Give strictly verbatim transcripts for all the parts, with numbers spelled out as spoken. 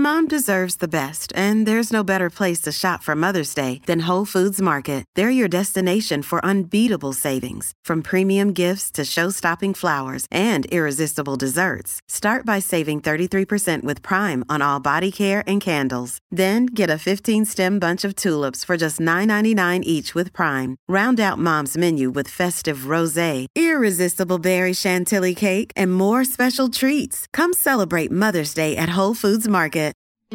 Mom deserves the best, and there's no better place to shop for Mother's Day than Whole Foods Market. They're your destination for unbeatable savings, from premium gifts to show-stopping flowers and irresistible desserts. Start by saving thirty-three percent with Prime on all body care and candles. Then get a fifteen-stem bunch of tulips for just nine ninety-nine each with Prime. Round out Mom's menu with festive rosé, irresistible berry chantilly cake, and more special treats. Come celebrate Mother's Day at Whole Foods Market.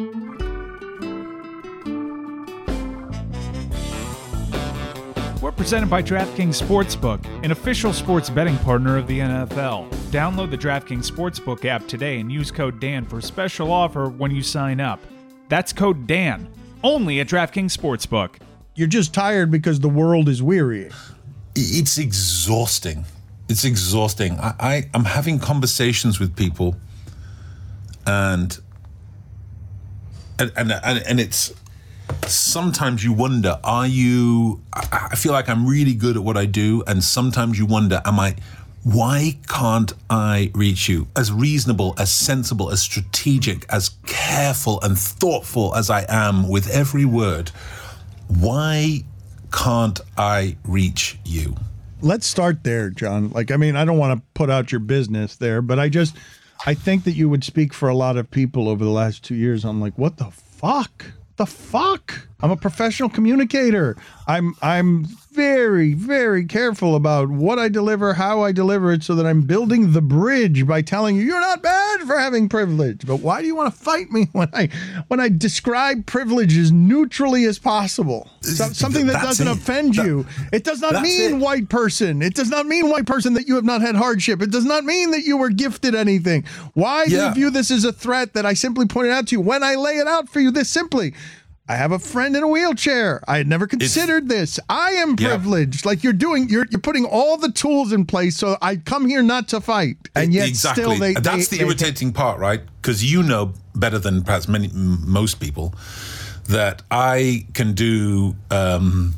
We're presented by DraftKings Sportsbook, an official sports betting partner of the N F L. Download the DraftKings Sportsbook app today and use code Dan for a special offer when you sign up. That's code Dan, only at DraftKings Sportsbook. You're just tired because the world is weary. It's exhausting. It's exhausting. I, I, I'm having conversations with people and and, and and and it's sometimes you wonder, are you I, I feel like I'm really good at what I do, and sometimes you wonder, am I why can't I reach you? As reasonable, as sensible, as strategic, as careful and thoughtful as I am with every word, why can't I reach you? Let's start there, John. Like, I mean, I don't want to put out your business there, but I just, I think that you would speak for a lot of people over the last two years. I'm like, what the fuck? The fuck? I'm a professional communicator. I'm I'm very, very careful about what I deliver, how I deliver it, so that I'm building the bridge by telling you you're not bad for having privilege. But why do you want to fight me when I when I describe privilege as neutrally as possible? So, something that That's doesn't it. offend That- you. It does not That's mean it. white person. It does not mean white person that you have not had hardship. It does not mean that you were gifted anything. Why do Yeah. you view this as a threat that I simply pointed out to you when I lay it out for you this simply? I have a friend in a wheelchair. I had never considered this. I am Yeah. privileged. Like you're doing, you're you're putting all the tools in place. So I come here not to fight, and yet exactly. still they. That's they, the they- irritating part, right? Because you know better than perhaps many, m- most people, that I can do um,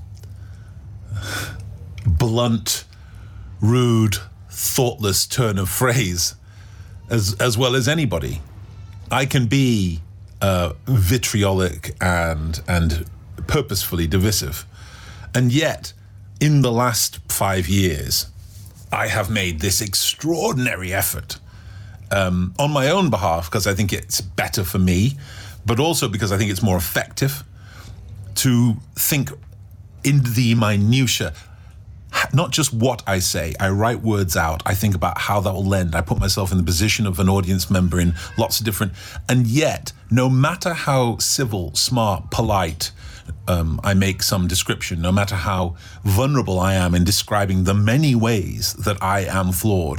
blunt, rude, thoughtless turn of phrase as as well as anybody. I can be uh, vitriolic and and purposefully divisive, and yet in the last five years, I have made this extraordinary effort um, on my own behalf, because I think it's better for me, but also because I think it's more effective to think in the minutiae. Not just what I say, I write words out, I think about how that will lend, I put myself in the position of an audience member in lots of different, and yet, no matter how civil, smart, polite um, I make some description, no matter how vulnerable I am in describing the many ways that I am flawed,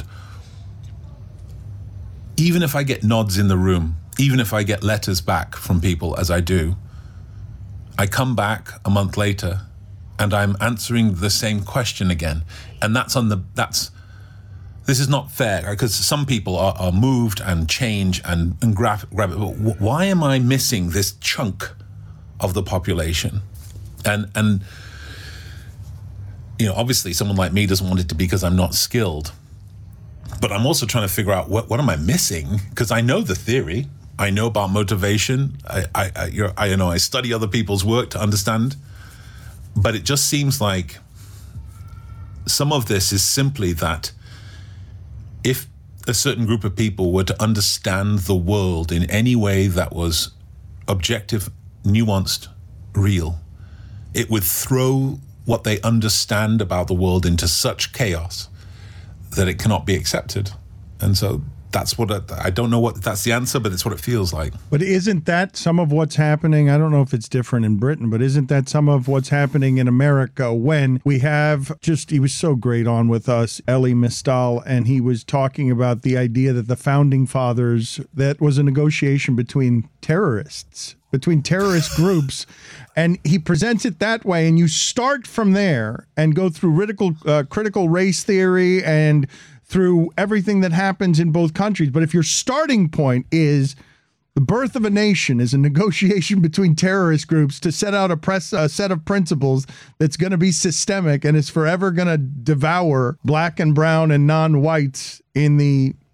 even if I get nods in the room, even if I get letters back from people, as I do, I come back a month later and I'm answering the same question again. And that's on the, that's, this is not fair, because some people are, are moved and change and, and grab, grab it. But why am I missing this chunk of the population? And, and, you know, obviously someone like me doesn't want it to be because I'm not skilled, but I'm also trying to figure out what, what am I missing? Because I know the theory, I know about motivation. I, I, I, you're, I, you know, I study other people's work to understand. But it just seems like some of this is simply that if a certain group of people were to understand the world in any way that was objective, nuanced, real, it would throw what they understand about the world into such chaos that it cannot be accepted. And so that's what, I, I don't know what that's the answer, but it's what it feels like. But isn't that some of what's happening? I don't know if it's different in Britain, but isn't that some of what's happening in America when we have just, he was so great on with us, Elie Mystal, and he was talking about the idea that the founding fathers, that was a negotiation between terrorists, between terrorist groups, and he presents it that way, and you start from there and go through critical, uh, critical race theory and through everything that happens in both countries. But if your starting point is the birth of a nation is a negotiation between terrorist groups to set out a, press, a set of principles that's going to be systemic and is forever going to devour black and brown and non-whites in the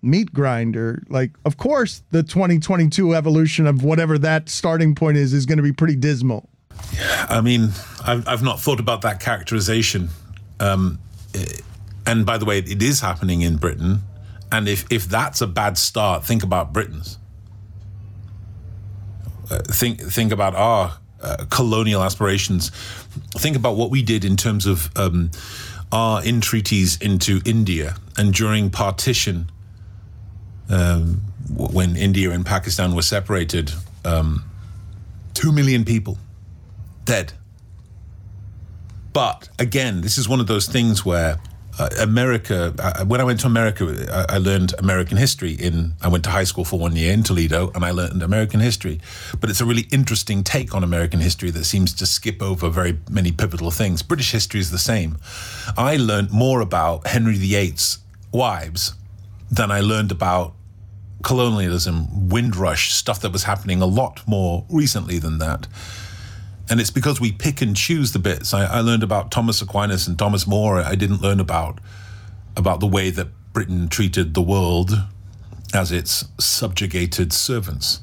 meat grinder. Like, of course, the twenty twenty-two evolution of whatever that starting point is is going to be pretty dismal. I mean, I've, I've not thought about that characterization. Um, and by the way, it is happening in Britain. And if, if that's a bad start, think about Britain's. Uh, think think about our uh, colonial aspirations. Think about what we did in terms of um, our entreaties into India. And during partition, um, when India and Pakistan were separated, um, two million people dead. But again, this is one of those things where uh, America, uh, when I went to America, I, I learned American history in, I went to high school for one year in Toledo, and I learned American history. But it's a really interesting take on American history that seems to skip over very many pivotal things. British history is the same. I learned more about Henry the Eighth's wives than I learned about colonialism, Windrush, stuff that was happening a lot more recently than that. And it's because we pick and choose the bits. I, I learned about Thomas Aquinas and Thomas More. I didn't learn about about the way that Britain treated the world as its subjugated servants.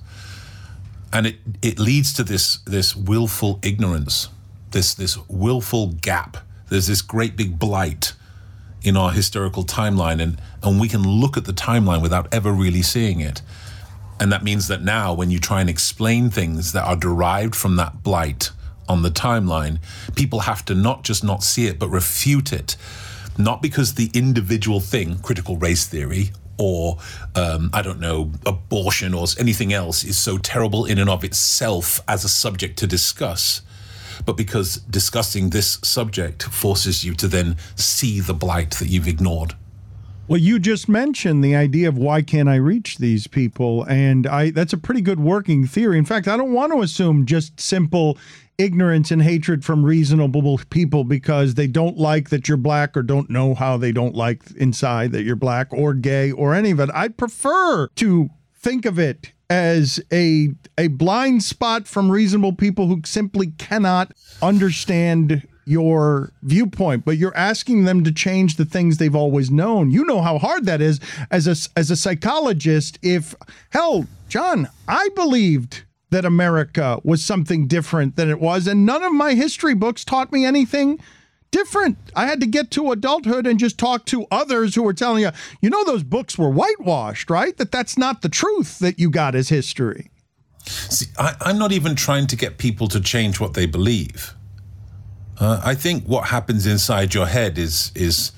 And it, it leads to this this willful ignorance, this this willful gap. There's this great big blight in our historical timeline, and, and we can look at the timeline without ever really seeing it. And that means that now when you try and explain things that are derived from that blight on the timeline, people have to not just not see it, but refute it. Not because the individual thing, critical race theory, or, um, I don't know, abortion or anything else is so terrible in and of itself as a subject to discuss, but because discussing this subject forces you to then see the blight that you've ignored. Well, you just mentioned the idea of why can't I reach these people? And I that's a pretty good working theory. In fact, I don't want to assume just simple ignorance and hatred from reasonable people because they don't like that you're black or don't know how they don't like inside that you're black or gay or any of it. I'd prefer to think of it as a a blind spot from reasonable people who simply cannot understand your viewpoint, but you're asking them to change the things they've always known. You know how hard that is as a, as a psychologist. If, hell, John, I believed that America was something different than it was, and none of my history books taught me anything different. I had to get to adulthood and just talk to others who were telling you, you know, those books were whitewashed, right? That that's not the truth that you got as history. See, I, I'm not even trying to get people to change what they believe. Uh, I think what happens inside your head is, is,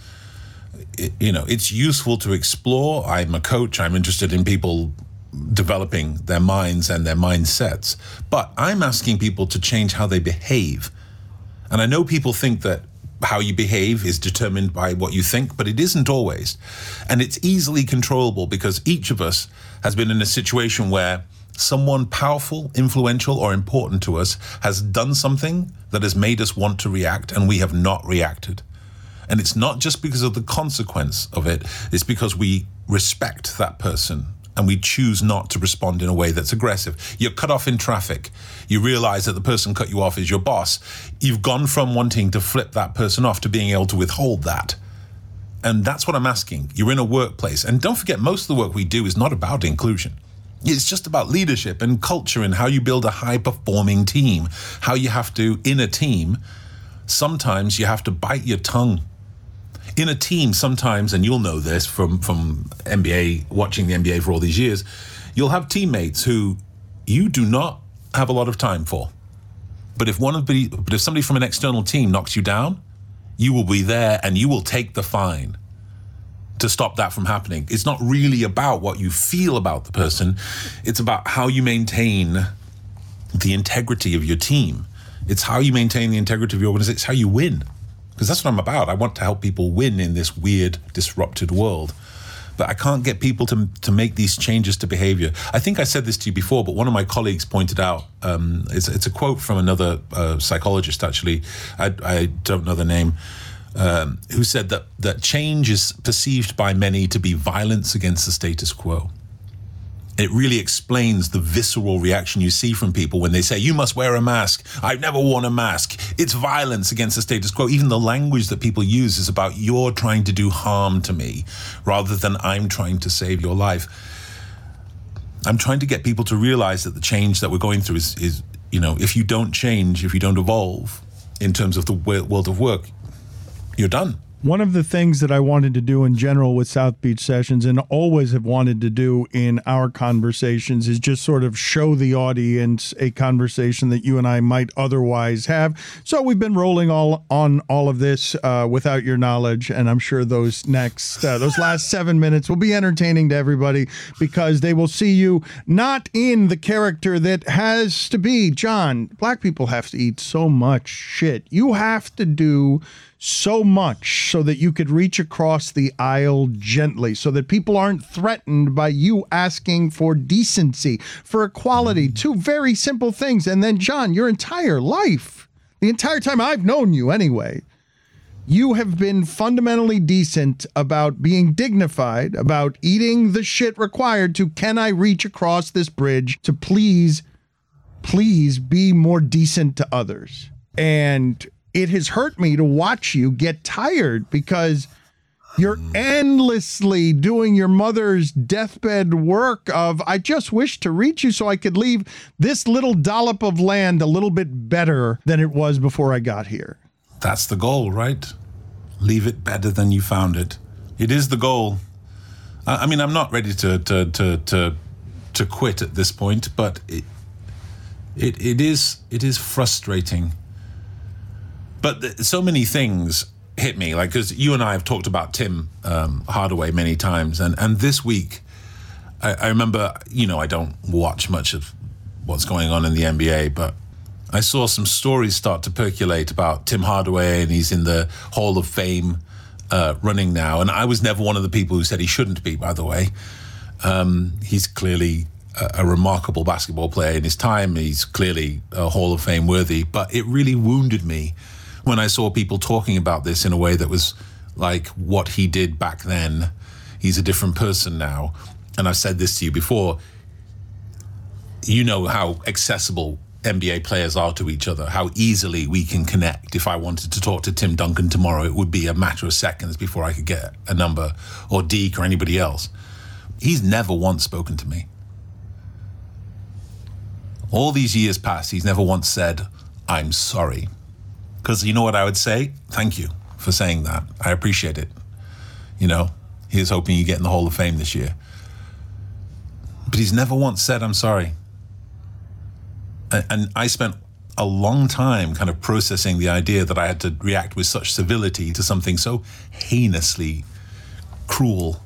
you know, it's useful to explore. I'm a coach. I'm interested in people developing their minds and their mindsets. But I'm asking people to change how they behave. And I know people think that how you behave is determined by what you think, but it isn't always. And it's easily controllable because each of us has been in a situation where someone powerful, influential, or important to us has done something that has made us want to react, and we have not reacted. And it's not just because of the consequence of it, it's because we respect that person and we choose not to respond in a way that's aggressive. You're cut off in traffic. You realize that the person cut you off is your boss. You've gone from wanting to flip that person off to being able to withhold that. And that's what I'm asking. You're in a workplace. And don't forget, most of the work we do is not about inclusion. It's just about leadership and culture and how you build a high-performing team, how you have to, in a team, sometimes you have to bite your tongue. In a team, sometimes, and you'll know this from, from N B A, watching the N B A for all these years, you'll have teammates who you do not have a lot of time for. But if one of the, but if somebody from an external team knocks you down, you will be there and you will take the fine to stop that from happening. It's not really about what you feel about the person. It's about how you maintain the integrity of your team. It's how you maintain the integrity of your organization. It's how you win. Because that's what I'm about. I want to help people win in this weird, disrupted world. But I can't get people to to make these changes to behavior. I think I said this to you before, but one of my colleagues pointed out, um, it's, it's a quote from another uh, psychologist, actually. I, I don't know the name. Um, who said that, that change is perceived by many to be violence against the status quo. it really explains the visceral reaction you see from people when they say, you must wear a mask. I've never worn a mask. It's violence against the status quo. Even the language that people use is about you're trying to do harm to me rather than I'm trying to save your life. I'm trying to get people to realize that the change that we're going through is, is you know, if you don't change, if you don't evolve in terms of the world of work, you're done. One of the things that I wanted to do in general with South Beach Sessions and always have wanted to do in our conversations is just sort of show the audience a conversation that you and I might otherwise have. So we've been rolling all on all of this uh, without your knowledge, and I'm sure those next, uh, those last seven minutes will be entertaining to everybody because they will see you not in the character that has to be. John, black people have to eat so much shit. You have to do so much so that you could reach across the aisle gently, so that people aren't threatened by you asking for decency, for equality, two very simple things. And then, John, your entire life, the entire time I've known you anyway, you have been fundamentally decent about being dignified, about eating the shit required to, can I reach across this bridge to please, please be more decent to others. And it has hurt me to watch you get tired because you're endlessly doing your mother's deathbed work of, I just wish to reach you so I could leave this little dollop of land a little bit better than it was before I got here. That's the goal, right? Leave it better than you found it. It is the goal. I mean, I'm not ready to to to to, to quit at this point, but it, it it is it is frustrating. But th- so many things hit me, like, because you and I have talked about Tim um, Hardaway many times, and, and this week, I, I remember, you know, I don't watch much of what's going on in the N B A, but I saw some stories start to percolate about Tim Hardaway, and he's in the Hall of Fame uh, running now, and I was never one of the people who said he shouldn't be, by the way. Um, he's clearly a, a remarkable basketball player in his time. He's clearly a Hall of Fame worthy, but it really wounded me when I saw people talking about this in a way that was like what he did back then. He's a different person now. And I've said this to you before. You know how accessible N B A players are to each other, how easily we can connect. If I wanted to talk to Tim Duncan tomorrow, it would be a matter of seconds before I could get a number, or Deke or anybody else. He's never once spoken to me. All these years past, he's never once said, I'm sorry. Because you know what I would say? Thank you for saying that. I appreciate it. You know, here's hoping you get in the Hall of Fame this year. But he's never once said, I'm sorry. And, and I spent a long time kind of processing the idea that I had to react with such civility to something so heinously cruel.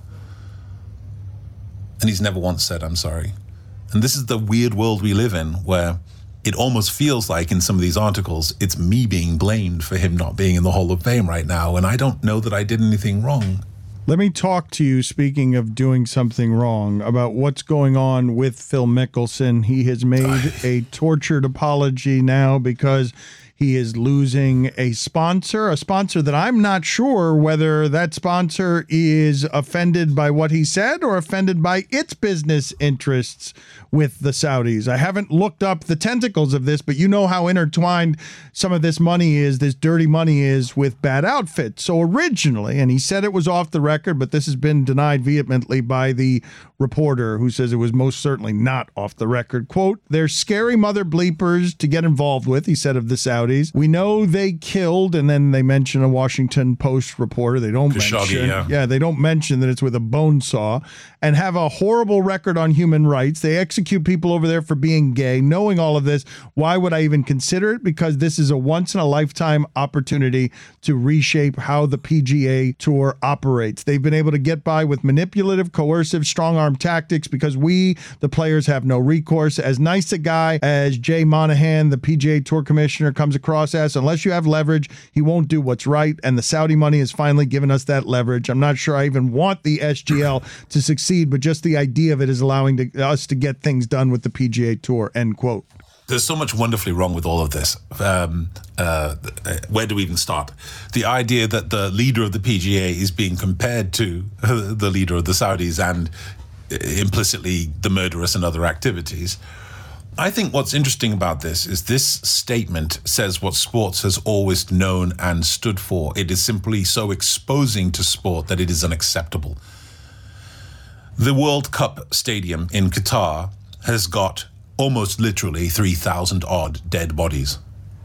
And he's never once said, I'm sorry. And this is the weird world we live in, where it almost feels like in some of these articles, it's me being blamed for him not being in the Hall of Fame right now. And I don't know that I did anything wrong. Let me talk to you, speaking of doing something wrong, about what's going on with Phil Mickelson. He has made a tortured apology now because he is losing a sponsor, a sponsor that I'm not sure whether that sponsor is offended by what he said or offended by its business interests with the Saudis. I haven't looked up the tentacles of this, but you know how intertwined some of this money is, this dirty money is, with Bad Outfit. So originally, and he said it was off the record, but this has been denied vehemently by the reporter who says it was most certainly not off the record. Quote, they're scary mother bleepers to get involved with, he said of the Saudis. We know they killed, and then they mention a Washington Post reporter. They don't Khashoggi, mention, yeah. yeah, they don't mention that it's with a bone saw, and have a horrible record on human rights. They execute people over there for being gay. Knowing all of this, why would I even consider it? Because this is a once-in-a-lifetime opportunity to reshape how the P G A Tour operates. They've been able to get by with manipulative, coercive, strong-arm tactics because we, the players, have no recourse. As nice a guy as Jay Monahan, the P G A Tour commissioner, comes across as, unless you have leverage, he won't do what's right, and the Saudi money has finally given us that leverage. I'm not sure I even want the S G L to succeed, but just the idea of it is allowing to, us to get things done with the P G A Tour, end quote. There's so much wonderfully wrong with all of this. Um, uh, where do we even start? The idea that the leader of the P G A is being compared to the leader of the Saudis, and implicitly the murderous and other activities. I think what's interesting about this is this statement says what sports has always known and stood for. It is simply so exposing to sport that it is unacceptable. The World Cup stadium in Qatar has got almost literally three thousand odd dead bodies.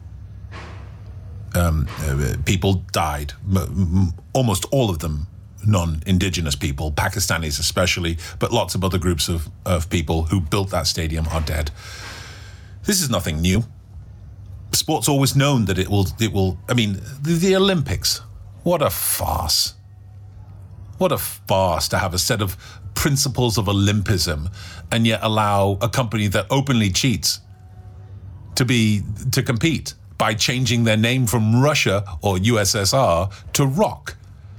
Um, uh, people died, m- m- almost all of them non-indigenous people, Pakistanis especially, but lots of other groups of, of people who built that stadium are dead. This is nothing new. Sport's always known that it will, it will, I mean, the, the Olympics, what a farce. What a farce to have a set of principles of Olympism and yet allow a company that openly cheats to be, to compete by changing their name from Russia or U S S R to ROC.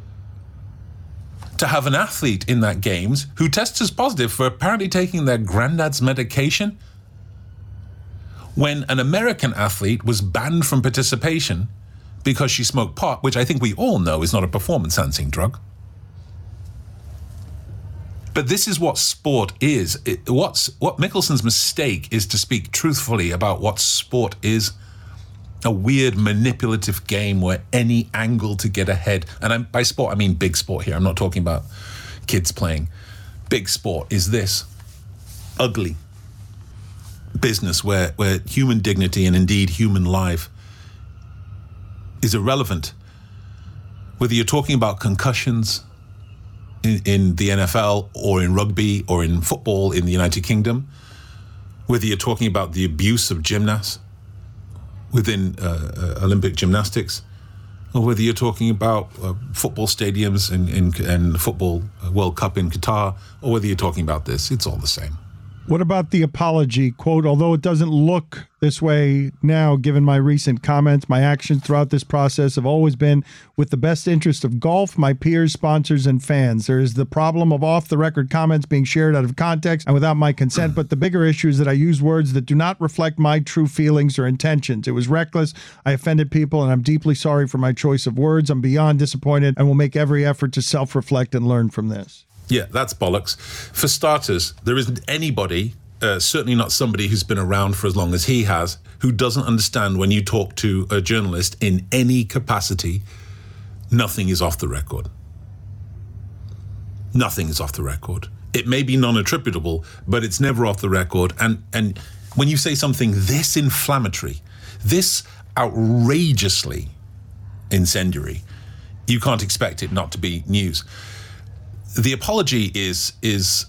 To have an athlete in that games who tests as positive for apparently taking their granddad's medication, when an American athlete was banned from participation because she smoked pot, which I think we all know is not a performance-enhancing drug. But this is what sport is. It, what's, what Mickelson's mistake is to speak truthfully about what sport is. A weird manipulative game where any angle to get ahead, and I'm, by sport I mean big sport here, I'm not talking about kids playing. Big sport is this ugly business where, where human dignity and indeed human life is irrelevant. Whether you're talking about concussions in, in the N F L or in rugby or in football in the United Kingdom, whether you're talking about the abuse of gymnasts within uh, uh, Olympic gymnastics, or whether you're talking about uh, football stadiums and in, in, in the Football World Cup in Qatar, or whether you're talking about this, it's all the same. What about the apology? Quote, although it doesn't look this way now, given my recent comments, my actions throughout this process have always been with the best interest of golf, my peers, sponsors, and fans. There is the problem of off-the-record comments being shared out of context and without my consent, but the bigger issue is that I use words that do not reflect my true feelings or intentions. It was reckless. I offended people, and I'm deeply sorry for my choice of words. I'm beyond disappointed and will make every effort to self-reflect and learn from this. Yeah, that's bollocks. For starters, there isn't anybody, uh, certainly not somebody who's been around for as long as he has, who doesn't understand when you talk to a journalist in any capacity, nothing is off the record. Nothing is off the record. It may be non-attributable, but it's never off the record. And, and when you say something this inflammatory, this outrageously incendiary, you can't expect it not to be news. The apology is is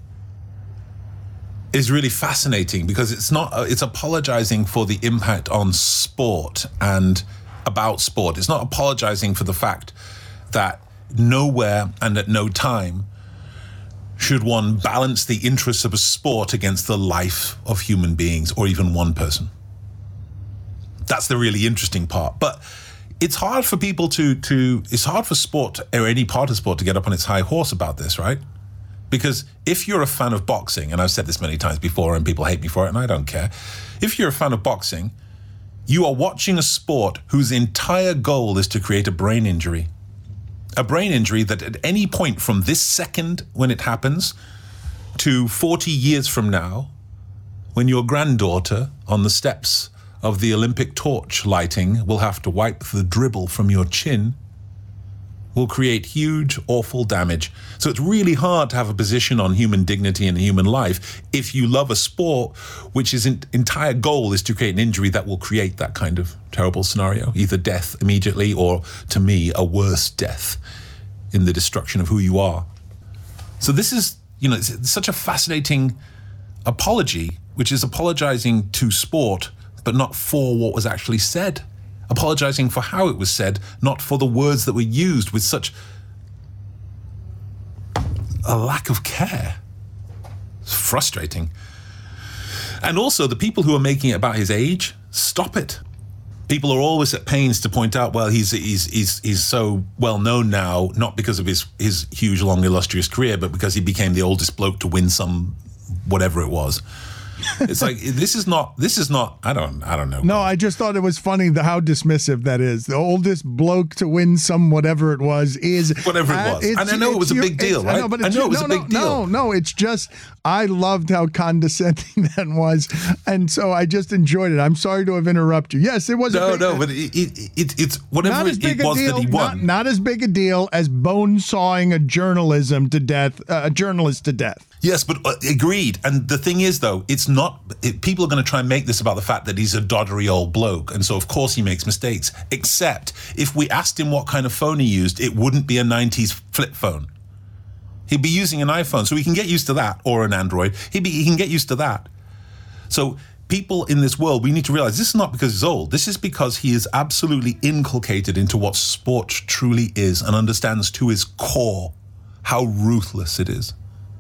is really fascinating because it's not it's apologizing for the impact on sport and about sport. It's not apologizing for the fact that nowhere and at no time should one balance the interests of a sport against the life of human beings or even one person. That's the really interesting part. But it's hard for people to, to, it's hard for sport or any part of sport to get up on its high horse about this, right? Because if you're a fan of boxing, and I've said this many times before and people hate me for it and I don't care. If you're a fan of boxing, you are watching a sport whose entire goal is to create a brain injury. A brain injury that at any point from this second when it happens to forty years from now, when your granddaughter on the steps of the Olympic torch lighting will have to wipe the dribble from your chin, will create huge, awful damage. So it's really hard to have a position on human dignity and human life if you love a sport which is in, entire goal is to create an injury that will create that kind of terrible scenario, either death immediately or, to me, a worse death in the destruction of who you are. So this is, you know, it's such a fascinating apology, which is apologizing to sport but not for what was actually said. Apologizing for how it was said, not for the words that were used with such a lack of care. It's frustrating. And also, the people who are making it about his age, stop it. People are always at pains to point out, well, he's he's he's he's so well known now, not because of his, his huge, long, illustrious career, but because he became the oldest bloke to win some whatever it was. It's like, this is not, this is not, I don't, I don't know. No, I just thought it was funny the how dismissive that is. The oldest bloke to win some whatever it was is. Whatever it was. Uh, and I know it was a big deal, right? I know, but I know it was no, a big no, deal. No, no, it's just, I loved how condescending that was. And so I just enjoyed it. I'm sorry to have interrupted you. Yes, it was No, a big, no, but it, it, it, it's whatever it, it was deal, that he won. Not, not as big a deal as bone sawing a journalism to death, uh, a journalist to death. Yes, but uh, agreed. And the thing is, though, it's not, it, people are going to try and make this about the fact that he's a doddery old bloke. And so, of course, he makes mistakes. Except if we asked him what kind of phone he used, it wouldn't be a nineties flip phone. He'd be using an iPhone. So he can get used to that, or an Android. He'd be, he can get used to that. So people in this world, we need to realize this is not because he's old. This is because he is absolutely inculcated into what sport truly is and understands to his core how ruthless it is.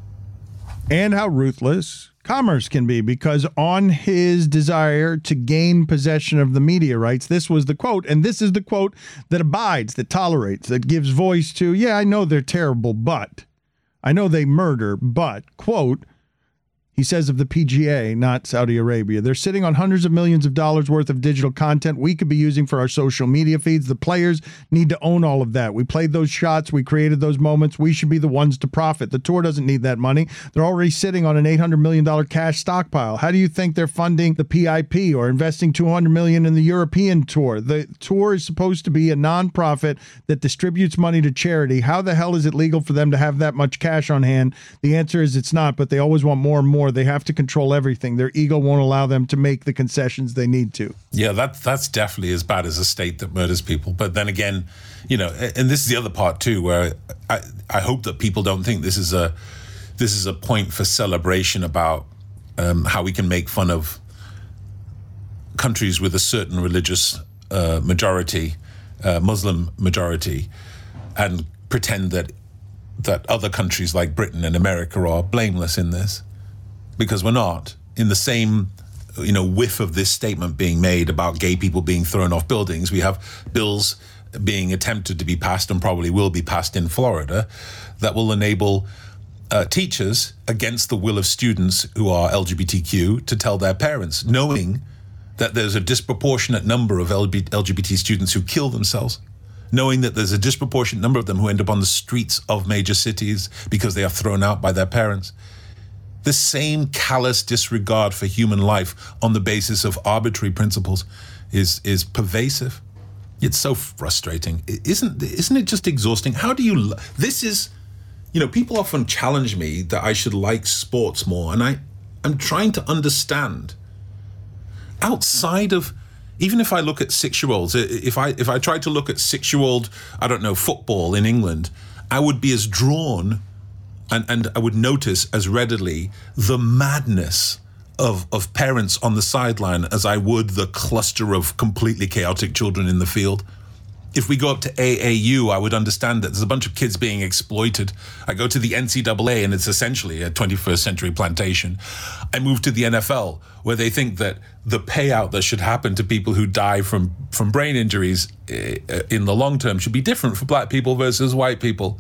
And how ruthless commerce can be, because on his desire to gain possession of the media rights, this was the quote, and this is the quote that abides, that tolerates, that gives voice to, yeah, I know they're terrible, but I know they murder, but, quote, he says of the P G A, not Saudi Arabia, they're sitting on hundreds of millions of dollars worth of digital content we could be using for our social media feeds. The players need to own all of that. We played those shots. We created those moments. We should be the ones to profit. The tour doesn't need that money. They're already sitting on an eight hundred million dollars cash stockpile. How do you think they're funding the P I P or investing two hundred million dollars in the European tour? The tour is supposed to be a nonprofit that distributes money to charity. How the hell is it legal for them to have that much cash on hand? The answer is it's not, but they always want more and more. They have to control everything. Their ego won't allow them to make the concessions they need to. Yeah, that that's definitely as bad as a state that murders people. But then again, you know, and this is the other part too, where I, I hope that people don't think this is a this is a point for celebration about um, how we can make fun of countries with a certain religious uh, majority, uh, Muslim majority, and pretend that that other countries like Britain and America are blameless in this. Because we're not. In the same, you know, whiff of this statement being made about gay people being thrown off buildings, we have bills being attempted to be passed and probably will be passed in Florida that will enable uh, teachers, against the will of students who are L G B T Q, to tell their parents, knowing that there's a disproportionate number of L G B T students who kill themselves, knowing that there's a disproportionate number of them who end up on the streets of major cities because they are thrown out by their parents. The same callous disregard for human life on the basis of arbitrary principles is is pervasive. It's so frustrating. Isn't isn't it just exhausting? How do you, this is, you know, people often challenge me that I should like sports more, and I, I'm trying to understand. Outside of, even if I look at six-year-olds, if I if I tried to look at six-year-old, I don't know, football in England, I would be as drawn And, and I would notice as readily the madness of, of parents on the sideline as I would the cluster of completely chaotic children in the field. If we go up to A A U, I would understand that there's a bunch of kids being exploited. I go to the N C double A and it's essentially a twenty-first century plantation. I move to the N F L where they think that the payout that should happen to people who die from, from brain injuries in the long term should be different for black people versus white people.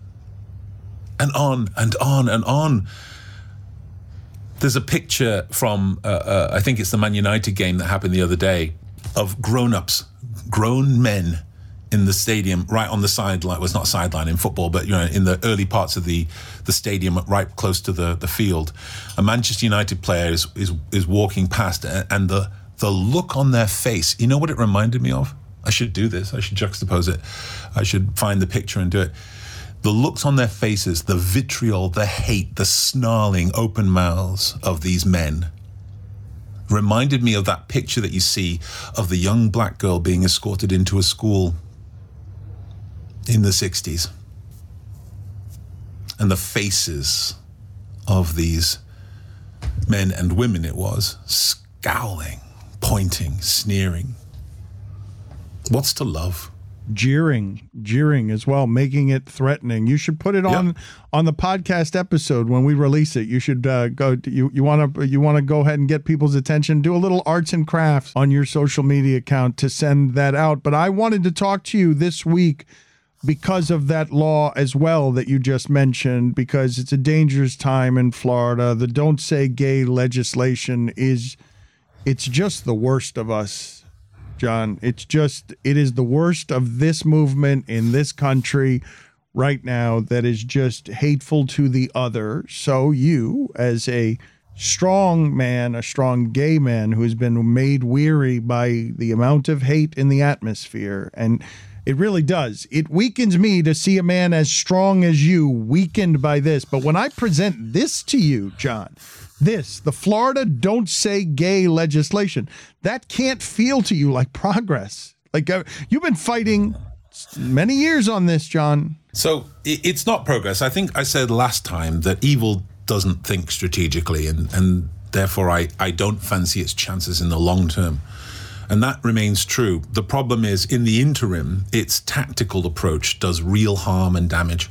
And on and on and on. There's a picture from, uh, uh, I think it's the Man United game that happened the other day, of grown-ups, grown men in the stadium, right on the sideline. Well, it's not sideline in football, but you know, in the early parts of the, the stadium, right close to the, the field. A Manchester United player is, is is walking past, and the the look on their face, you know what it reminded me of? I should do this. I should juxtapose it. I should find the picture and do it. The looks on their faces, the vitriol, the hate, the snarling open mouths of these men reminded me of that picture that you see of the young black girl being escorted into a school in the sixties. And the faces of these men and women, it was, scowling, pointing, sneering. What's to love? Jeering, jeering as well, making it threatening. You should put it on yep. on the podcast episode when we release it. You should uh, go. You you want to you want to go ahead and get people's attention. Do a little arts and crafts on your social media account to send that out. But I wanted to talk to you this week because of that law as well that you just mentioned, because it's a dangerous time in Florida. The Don't Say Gay legislation is, it's just the worst of us, John. It's just, it is the worst of this movement in this country right now that is just hateful to the other. So you, as a strong man, a strong gay man who has been made weary by the amount of hate in the atmosphere, and it really does. It weakens me to see a man as strong as you weakened by this. But when I present this to you, John, this, the Florida Don't Say Gay legislation, that can't feel to you like progress. Like uh, you've been fighting many years on this, John. So it's not progress. I think I said last time that evil doesn't think strategically, and, and therefore I, I don't fancy its chances in the long term. And that remains true. The problem is, in the interim, its tactical approach does real harm and damage.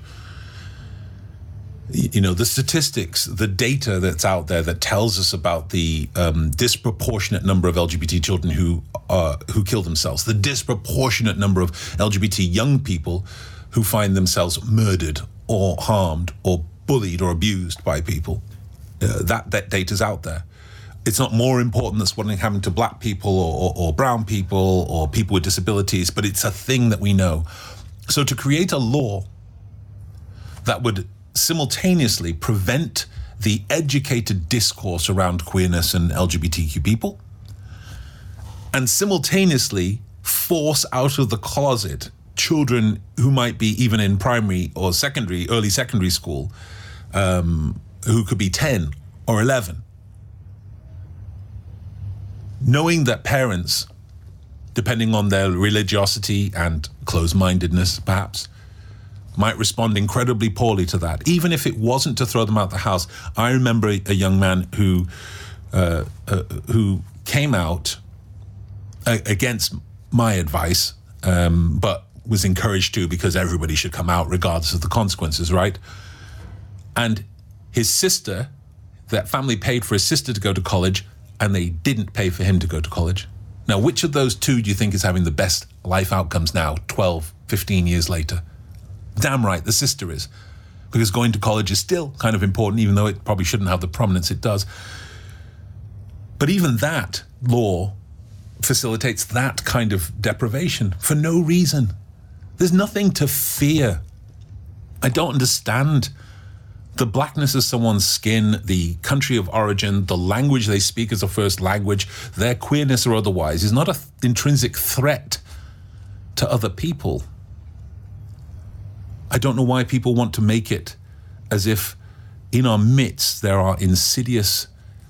You know, the statistics, the data that's out there that tells us about the um, disproportionate number of L G B T children who uh, who kill themselves, the disproportionate number of L G B T young people who find themselves murdered or harmed or bullied or abused by people, uh, that, that data's out there. It's not more important than what's happening to black people or, or, or brown people or people with disabilities, but it's a thing that we know. So to create a law that would simultaneously prevent the educated discourse around queerness and L G B T Q people, and simultaneously force out of the closet children who might be even in primary or secondary, early secondary school, um, who could be ten or eleven. Knowing that parents, depending on their religiosity and closed-mindedness, perhaps, might respond incredibly poorly to that, even if it wasn't to throw them out the house. I remember a young man who uh, uh, who came out uh, against my advice, um, but was encouraged to because everybody should come out regardless of the consequences, right? And his sister, that family paid for his sister to go to college, and they didn't pay for him to go to college. Now, which of those two do you think is having the best life outcomes now, twelve, fifteen years later? Damn right, the sister is. Because going to college is still kind of important, even though it probably shouldn't have the prominence it does. But even that law facilitates that kind of deprivation for no reason. There's nothing to fear. I don't understand the blackness of someone's skin, the country of origin, the language they speak as a first language, their queerness or otherwise, is not an th- intrinsic threat to other people. I don't know why people want to make it as if in our midst there are insidious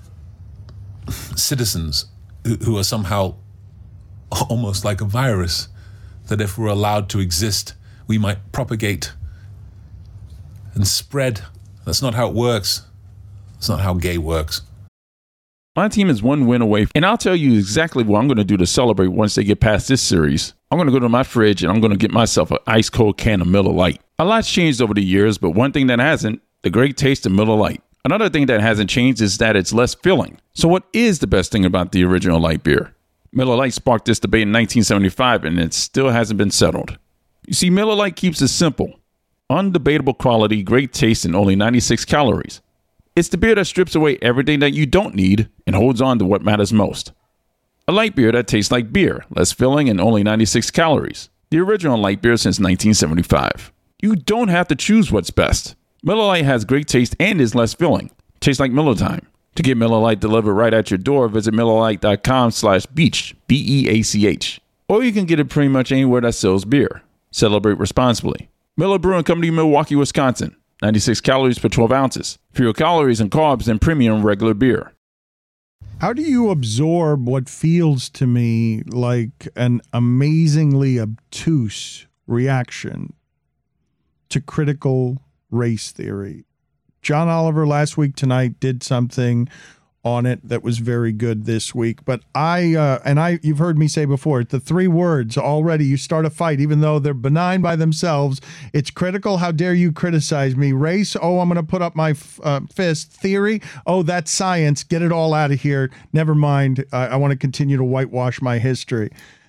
citizens who, who are somehow almost like a virus, that if we're allowed to exist, we might propagate and spread. That's not how it works. It's not how gay works. My team is one win away, and I'll tell you exactly what I'm going to do to celebrate once they get past this series. I'm going to go to my fridge and I'm going to get myself an ice cold can of Miller Lite. A lot's changed over the years, but one thing that hasn't, the great taste of Miller Lite. Another thing that hasn't changed is that it's less filling. So what is the best thing about the original light beer? Miller Lite sparked this debate in nineteen seventy-five, and it still hasn't been settled. You see, Miller Lite keeps it simple. Undebatable quality, great taste, and only ninety-six calories. It's the beer that strips away everything that you don't need and holds on to what matters most. A light beer that tastes like beer, less filling, and only ninety-six calories. The original light beer since nineteen seventy-five. You don't have to choose what's best. Miller Lite has great taste and is less filling. Tastes like Miller Time. To get Miller Lite delivered right at your door, visit MillerLite.com slash beach, B E A C H. Or you can get it pretty much anywhere that sells beer. Celebrate responsibly. Miller Brewing Company, Milwaukee, Wisconsin. ninety-six calories per twelve ounces. Fewer calories and carbs than premium regular beer. How do you absorb what feels to me like an amazingly obtuse reaction to critical race theory? John Oliver last week tonight did something on it that was very good this week. But I, uh, and I, you've heard me say before, the three words already, you start a fight, even though they're benign by themselves. It's critical. How dare you criticize me? Race. Oh, I'm going to put up my uh, fist. Theory. Oh, that's science. Get it all out of here. Never mind. I, I want to continue to whitewash my history.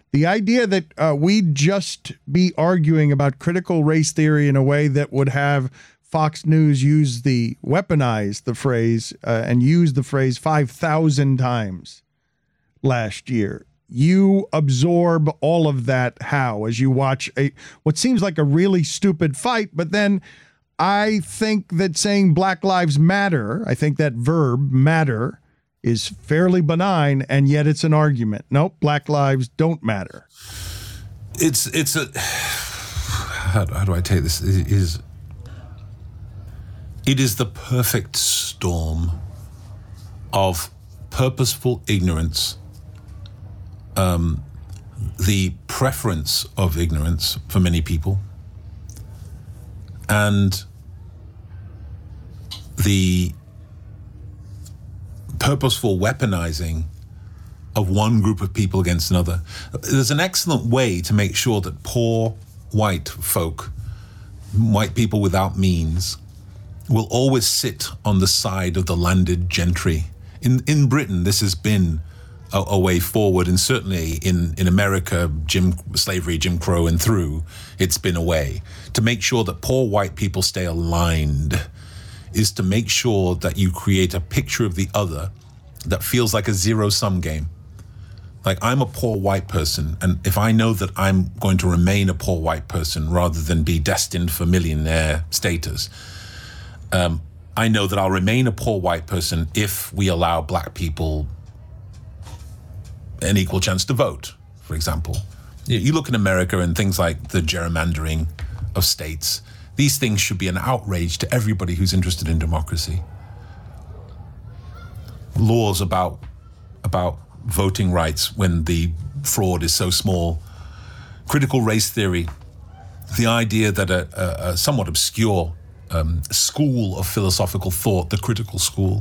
The idea that uh, we'd just be arguing about critical race theory in a way that would have Fox News use the, weaponize the phrase uh, and use the phrase five thousand times last year. You absorb all of that how? As you watch a what seems like a really stupid fight, but then I think that saying Black Lives Matter, I think that verb, matter, is fairly benign, and yet it's an argument. Nope, Black lives don't matter. It's it's a how, how do I take this? It is it is the perfect storm of purposeful ignorance, um, the preference of ignorance for many people, and the purposeful weaponizing of one group of people against another. There's an excellent way to make sure that poor white folk, white people without means, will always sit on the side of the landed gentry. In in Britain, this has been a, a way forward, and certainly in, in America, Jim slavery, Jim Crow and through, it's been a way to make sure that poor white people stay aligned, is to make sure that you create a picture of the other that feels like a zero-sum game. Like, I'm a poor white person, and if I know that I'm going to remain a poor white person rather than be destined for millionaire status, um, I know that I'll remain a poor white person if we allow black people an equal chance to vote, for example. You, you look in America and things like the gerrymandering of states. These things should be an outrage to everybody who's interested in democracy. Laws about about voting rights when the fraud is so small. Critical race theory, the idea that a, a, a somewhat obscure um, school of philosophical thought, the critical school,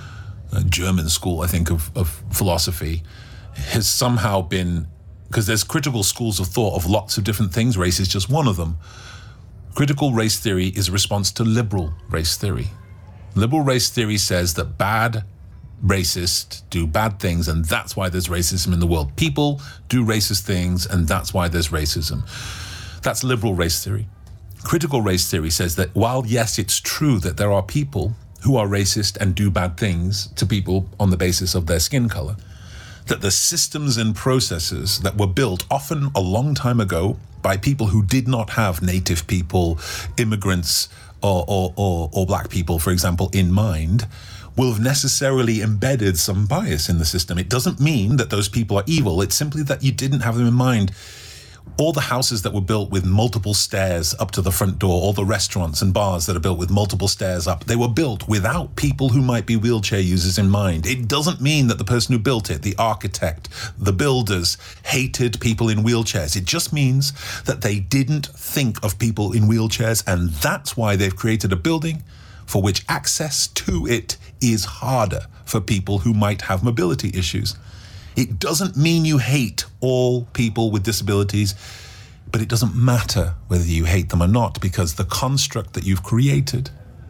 a German school, I think, of, of philosophy, has somehow been, because there's critical schools of thought of lots of different things, race is just one of them. Critical race theory is a response to liberal race theory. Liberal race theory says that bad racists do bad things, and that's why there's racism in the world. People do racist things, and that's why there's racism. That's liberal race theory. Critical race theory says that while, yes, it's true that there are people who are racist and do bad things to people on the basis of their skin color, that the systems and processes that were built often a long time ago by people who did not have native people, immigrants, or, or, or, or black people, for example, in mind, will have necessarily embedded some bias in the system. It doesn't mean that those people are evil. It's simply that you didn't have them in mind. All the houses that were built with multiple stairs up to the front door, all the restaurants and bars that are built with multiple stairs up, they were built without people who might be wheelchair users in mind. It doesn't mean that the person who built it, the architect, the builders, hated people in wheelchairs. It just means that they didn't think of people in wheelchairs, and that's why they've created a building for which access to it is harder for people who might have mobility issues. It doesn't mean you hate all people with disabilities, but it doesn't matter whether you hate them or not, because the construct that you've created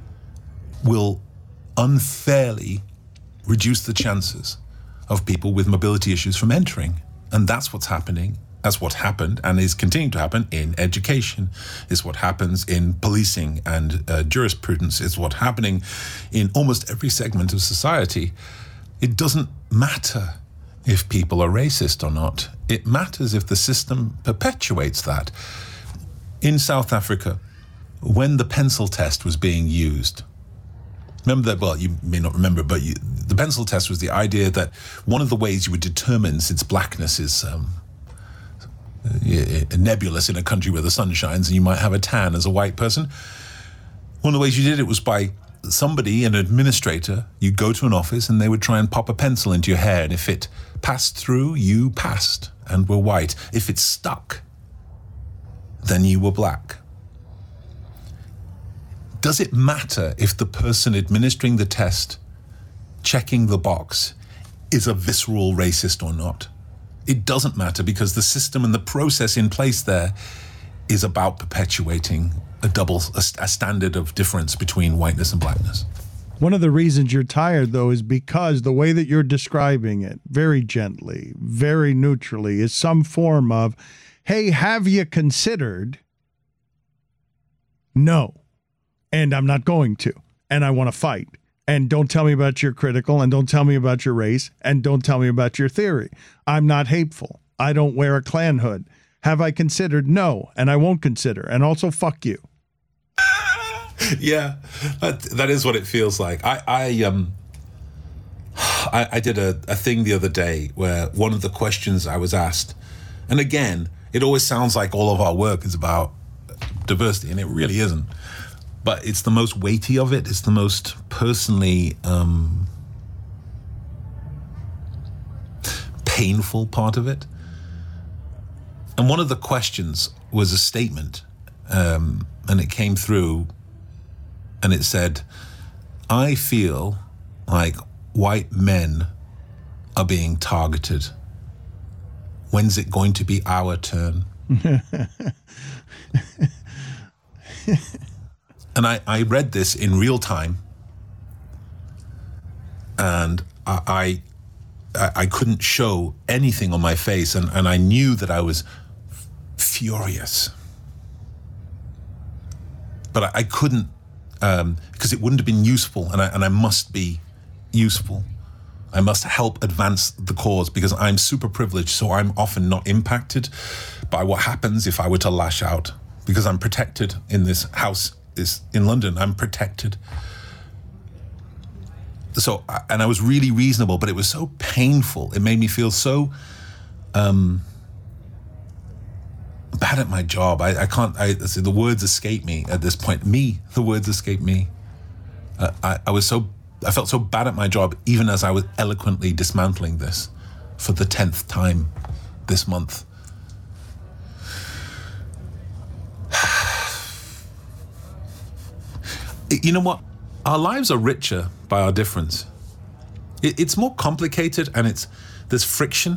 will unfairly reduce the chances of people with mobility issues from entering. And that's what's happening. That's what happened and is continuing to happen in education. It's what happens in policing and uh, jurisprudence. It's what's happening in almost every segment of society. It doesn't matter if people are racist or not. It matters if the system perpetuates that. In South Africa, when the pencil test was being used, remember that, well, you may not remember, but you, the pencil test was the idea that one of the ways you would determine, since blackness is um, nebulous in a country where the sun shines and you might have a tan as a white person, one of the ways you did it was by somebody, an administrator, you go to an office and they would try and pop a pencil into your hair, and if it passed through, you passed and were white. If it stuck, then you were black. Does it matter if the person administering the test, checking the box, is a visceral racist or not? It doesn't matter, because the system and the process in place there is about perpetuating a double, a, a standard of difference between whiteness and blackness. One of the reasons you're tired, though, is because the way that you're describing it, very gently, very neutrally, is some form of, hey, have you considered? No. And I'm not going to. And I want to fight. And don't tell me about your critical, and don't tell me about your race, and don't tell me about your theory. I'm not hateful. I don't wear a Klan hood. Have I considered? No. And I won't consider. And also, fuck you. Yeah, that, that is what it feels like. I I um I, I did a, a thing the other day where one of the questions I was asked, and again, it always sounds like all of our work is about diversity, and it really isn't. But it's the most weighty of it. It's the most personally um, painful part of it. And one of the questions was a statement, um, and it came through. And it said, I feel like white men are being targeted. When's it going to be our turn? And I, I read this in real time. And I, I, I couldn't show anything on my face. And, and I knew that I was f- furious. But I, I couldn't. Um, because it wouldn't have been useful, and I, and I must be useful. I must help advance the cause because I'm super privileged, so I'm often not impacted by what happens if I were to lash out because I'm protected in this house is in London. I'm protected. So, and I was really reasonable, but it was so painful. It made me feel so um, bad at my job. I, I can't, I, the words escape me at this point. Me, the words escape me. Uh, I, I was so, I felt so bad at my job, even as I was eloquently dismantling this for the tenth time this month. You know what? Our lives are richer by our difference. It, it's more complicated, and it's, there's friction.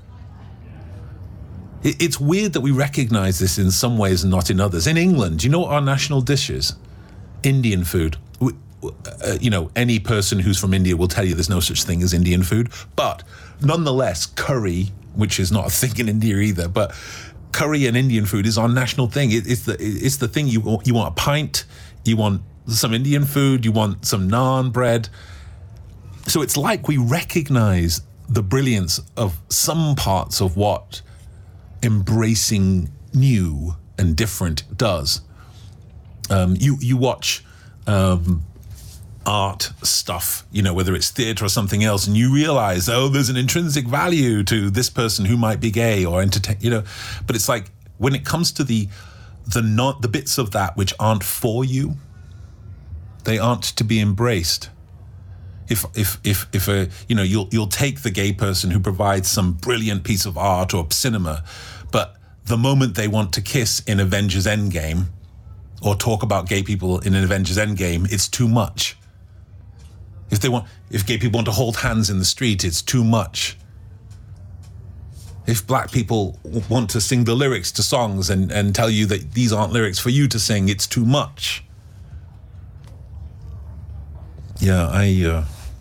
It's weird that we recognize this in some ways and not in others. In England, do you know what our national dish is? Indian food. We, uh, you know, any person who's from India will tell you there's no such thing as Indian food. But nonetheless, curry, which is not a thing in India either, but curry and Indian food is our national thing. It, it's the it's the thing you want. You want a pint, you want some Indian food, you want some naan bread. So it's like we recognize the brilliance of some parts of what embracing new and different does. Um, you you watch um, art stuff, you know, whether it's theatre or something else, and you realize, oh, there's an intrinsic value to this person who might be gay or entertain, you know. But it's like when it comes to the the not the bits of that which aren't for you, they aren't to be embraced. If if if if a you know you'll you'll take the gay person who provides some brilliant piece of art or cinema, but the moment they want to kiss in Avengers Endgame, or talk about gay people in an Avengers Endgame, it's too much. If they want, if gay people want to hold hands in the street, it's too much. If black people want to sing the lyrics to songs and and tell you that these aren't lyrics for you to sing, it's too much. Yeah, I. Uh,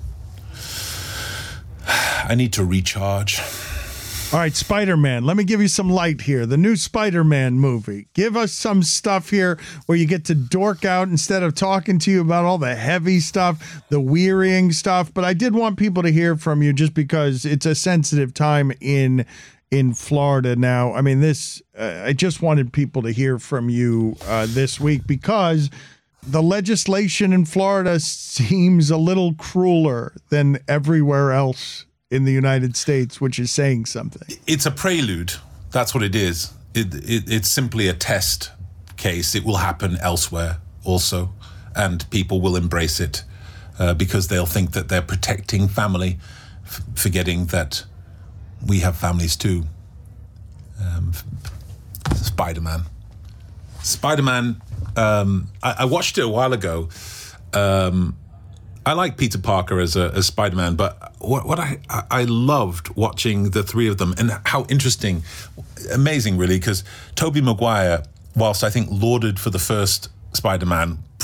I need to recharge. All right, Spider-Man. Let me give you some light here. The new Spider-Man movie. Give us some stuff here where you get to dork out instead of talking to you about all the heavy stuff, the wearying stuff. But I did want people to hear from you just because it's a sensitive time in in Florida now. I mean, this. Uh, I just wanted people to hear from you uh, this week because the legislation in Florida seems a little crueler than everywhere else in the United States, which is saying something. It's a prelude. That's what it is. It, it, it's simply a test case. It will happen elsewhere also, and people will embrace it uh, because they'll think that they're protecting family, f- forgetting that we have families too. Um, Spider-Man. Spider-Man, um, I, I watched it a while ago. Um, I like Peter Parker as a as Spider-Man, but what, what I I loved watching the three of them and how interesting, amazing really, because Tobey Maguire, whilst I think lauded for the first Spider-Man,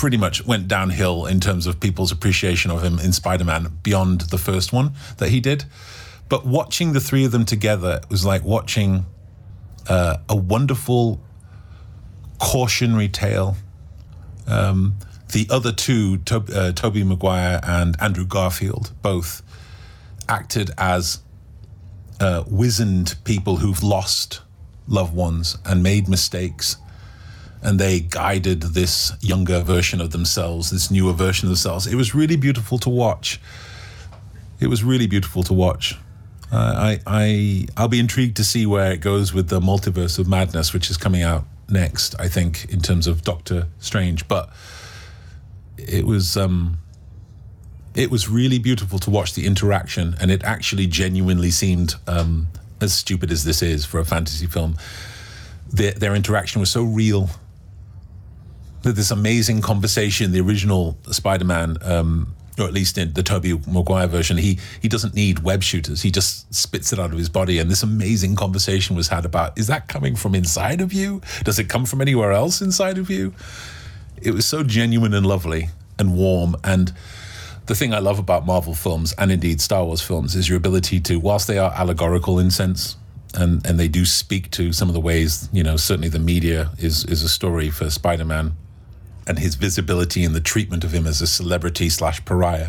pretty much went downhill in terms of people's appreciation of him in Spider-Man beyond the first one that he did. But watching the three of them together was like watching uh, a wonderful cautionary tale. Um, the other two, to- uh, Tobey Maguire and Andrew Garfield, both acted as uh, wizened people who've lost loved ones and made mistakes. And they guided this younger version of themselves, this newer version of themselves. It was really beautiful to watch. It was really beautiful to watch. Uh, I, I, I'll be intrigued to see where it goes with the Multiverse of Madness, which is coming out next, I think, in terms of Doctor Strange. But it was, um, it was really beautiful to watch the interaction, and it actually genuinely seemed, um, as stupid as this is for a fantasy film, their, their interaction was so real. This amazing conversation, the original Spider-Man, um, or at least in the Tobey Maguire version, he he doesn't need web shooters. He just spits it out of his body. And this amazing conversation was had about, is that coming from inside of you? Does it come from anywhere else inside of you? It was so genuine and lovely and warm. And the thing I love about Marvel films, and indeed Star Wars films, is your ability to, whilst they are allegorical in sense, and, and they do speak to some of the ways, you know, certainly the media is, is a story for Spider-Man, and his visibility and the treatment of him as a celebrity slash pariah,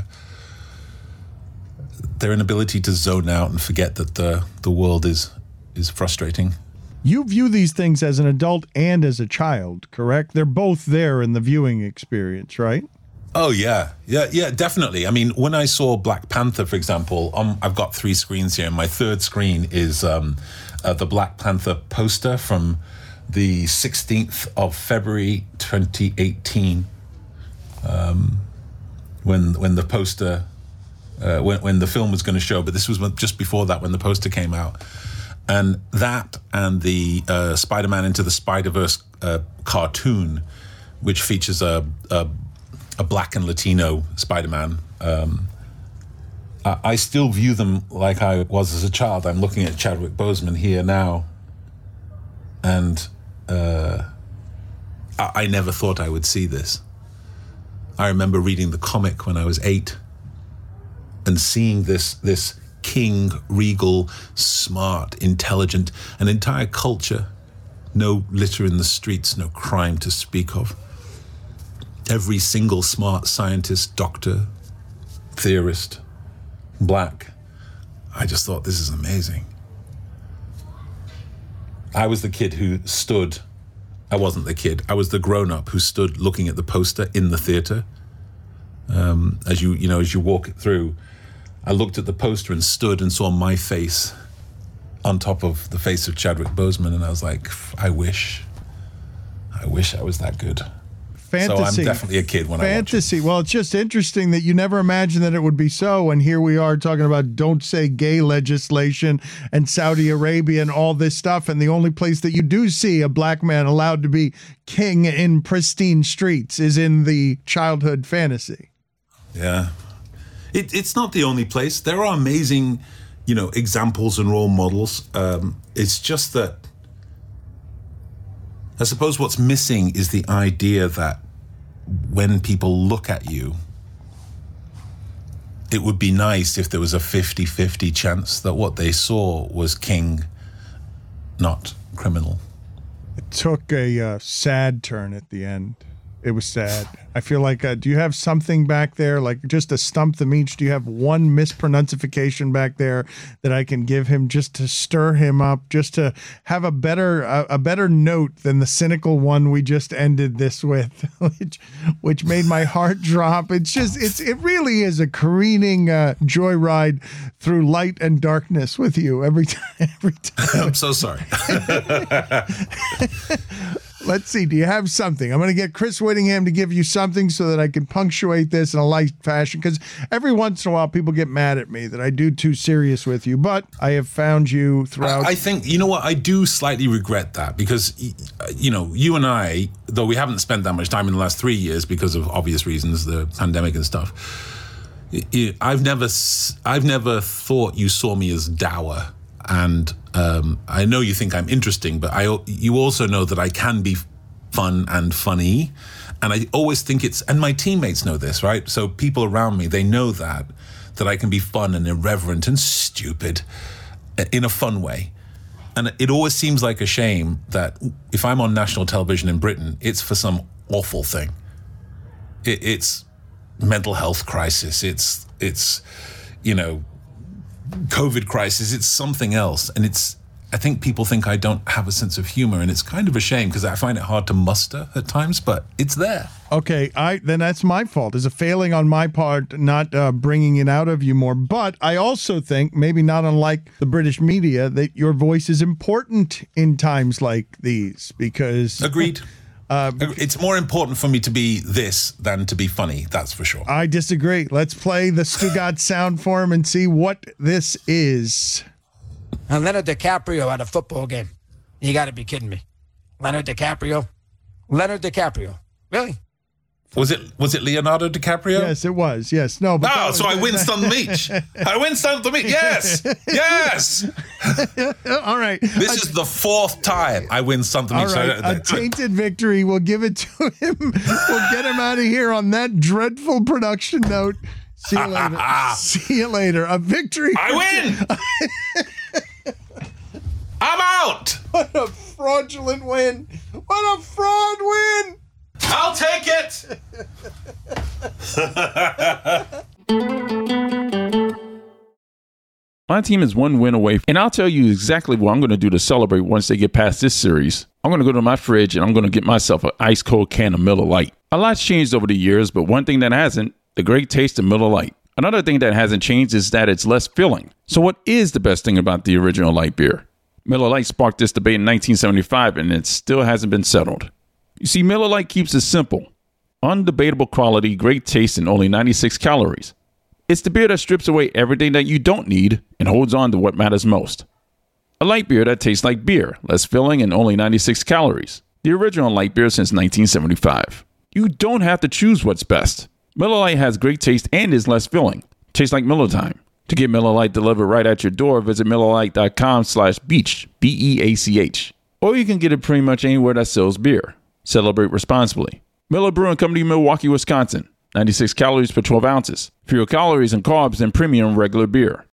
their inability to zone out and forget that the, the world is is frustrating. You view these things as an adult and as a child, correct? They're both there in the viewing experience, right? Oh, yeah. Yeah, yeah, definitely. I mean, when I saw Black Panther, for example, um, I've got three screens here. My third screen is um, uh, the Black Panther poster from the sixteenth of February, twenty eighteen, um, when when the poster, uh, when when the film was going to show, but this was just before that when the poster came out, and that and the uh, Spider-Man Into the Spider-Verse uh, cartoon, which features a, a a black and Latino Spider-Man. Um, I, I still view them like I was as a child. I'm looking at Chadwick Boseman here now, and Uh, I, I never thought I would see this. I remember reading the comic when I was eight and seeing this this king, regal, smart, intelligent, an entire culture, no litter in the streets, no crime to speak of. Every single smart scientist, doctor, theorist, black. I just thought, this is amazing. I was the kid who stood, I wasn't the kid, I was the grown-up who stood looking at the poster in the theater. Um, as you, you know, as you walk it through, I looked at the poster and stood and saw my face on top of the face of Chadwick Boseman, and I was like, I wish, I wish I was that good. Fantasy. So I'm definitely a kid when Fantasy. I watch it. Fantasy. Well, it's just interesting that you never imagined that it would be so, and here we are talking about don't say gay legislation and Saudi Arabia and all this stuff, and the only place that you do see a black man allowed to be king in pristine streets is in the childhood fantasy. Yeah. It, it's not the only place. There are amazing, you know, examples and role models. Um, it's just that I suppose what's missing is the idea that when people look at you, it would be nice if there was a fifty-fifty chance that what they saw was king, not criminal. It took a uh, sad turn at the end. It was sad. I feel like, uh, do you have something back there, like just to stump them each? Do you have one mispronunciation back there that I can give him just to stir him up, just to have a better a, a better note than the cynical one we just ended this with, which which made my heart drop. It's just, it's it really is a careening uh, joyride through light and darkness with you every time. Every time. I'm so sorry. Let's see. Do you have something? I'm going to get Chris Whittingham to give you something so that I can punctuate this in a light fashion, because every once in a while people get mad at me that I do too serious with you, but I have found you throughout. I, I think, you know what, I do slightly regret that because, you know, you and I, though we haven't spent that much time in the last three years because of obvious reasons, the pandemic and stuff, I've never, I've never thought you saw me as dour. And um, I know you think I'm interesting, but I, you also know that I can be fun and funny. And I always think it's, and my teammates know this, right? So people around me, they know that, that I can be fun and irreverent and stupid in a fun way. And it always seems like a shame that if I'm on national television in Britain, it's for some awful thing. It, it's mental health crisis. It's, it's, you know, COVID crisis. It's something else. And it's, I think people think I don't have a sense of humor, and it's kind of a shame because I find it hard to muster at times, but it's there. Okay, I then that's my fault. There's a failing on my part not uh, bringing it out of you more. But I also think, maybe not unlike the British media, that your voice is important in times like these because... Agreed. Uh, it's more important for me to be this than to be funny, that's for sure. I disagree. Let's play the Stugotz sound for him and see what this is. And Leonardo DiCaprio at a football game. You got to be kidding me. Leonardo DiCaprio? Leonardo DiCaprio. Really? Was it was it Leonardo DiCaprio? Yes, it was. Yes. No, but Oh, was, so I win Stan Meach. I win Stan Meach. Yes. Yes. All right. This a, is the fourth time I win Stan Meach. All right. A tainted victory. We'll give it to him. We'll get him out of here on that dreadful production note. See you later. See you later. A victory. I win. I'm out. What a fraudulent win. What a fraud win. I'll take it. My team is one win away, and I'll tell you exactly what I'm going to do to celebrate once they get past this series. I'm going to go to my fridge and I'm going to get myself an ice cold can of Miller Lite. A lot's changed over the years, but one thing that hasn't, the great taste of Miller Lite. Another thing that hasn't changed is that it's less filling. So what is the best thing about the original light beer? Miller Lite sparked this debate in nineteen seventy-five, and it still hasn't been settled. You see, Miller Lite keeps it simple. Undebatable quality, great taste, and only ninety-six calories. It's the beer that strips away everything that you don't need and holds on to what matters most. A light beer that tastes like beer, less filling, and only ninety-six calories. The original light beer since nineteen seventy-five. You don't have to choose what's best. Miller Lite has great taste and is less filling. Tastes like Miller time. To get Miller Lite delivered right at your door, visit Miller Lite dot com slash beach, B E A C H. Or you can get it pretty much anywhere that sells beer. Celebrate responsibly. Miller Brewing Company, Milwaukee, Wisconsin. ninety-six calories per twelve ounces. Fewer calories and carbs than premium regular beer.